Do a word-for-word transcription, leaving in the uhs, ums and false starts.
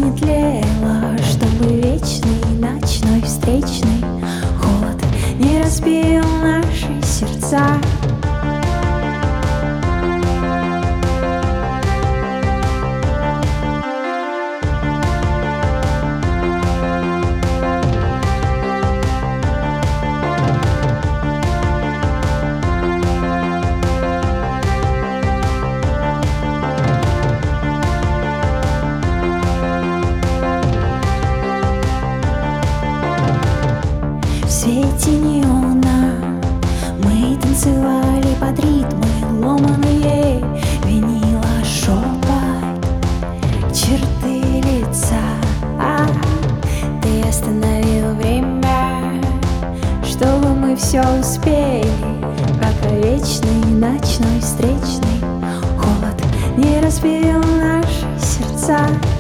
не тлела, чтобы вечный ночной встречный холод не разбил наши сердца. В свете неона мы танцевали под ритмы ломаные винила, шепот, черты лица. А ты остановил время, чтобы мы все успели, пока вечный ночной встречный холод не разбил наши сердца.